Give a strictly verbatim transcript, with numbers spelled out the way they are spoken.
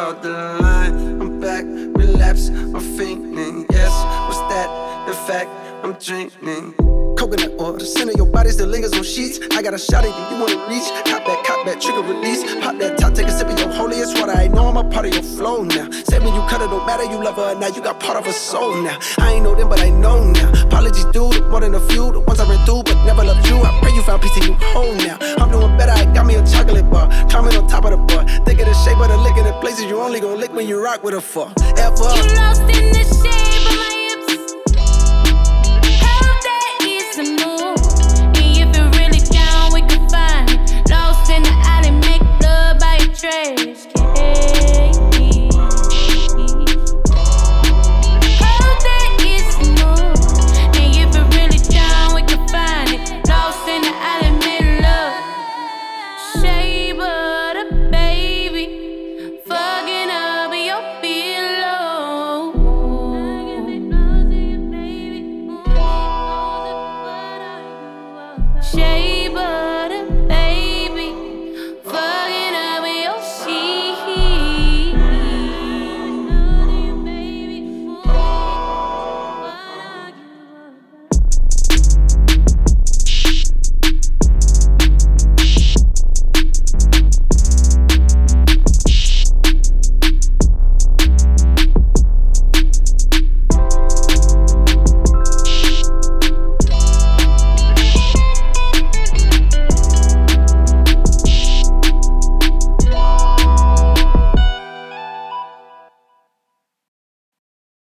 out the line. I'm back, relapse, I'm fainting. Yes, what's that? In fact, I'm dreaming. Coconut oil, the scent of your body still lingers on sheets. I got a shot at you, you wanna reach. Cop that, cop that, trigger release. Pop that top, take a sip of your holiest water. I know I'm a part of your flow now. Said when you cut it, don't matter, you love her now. You got part of her soul now. I ain't know them, but I know now. Apologies, dude, more than a few. The ones I ran through, but never loved you. I pray you found peace and you home now. I'm doing better, I got me a chocolate bar. Climbing on top of the bar. Think of the shape of the lick in the places you only gon' lick when you rock with her for ever. You lost in the shade.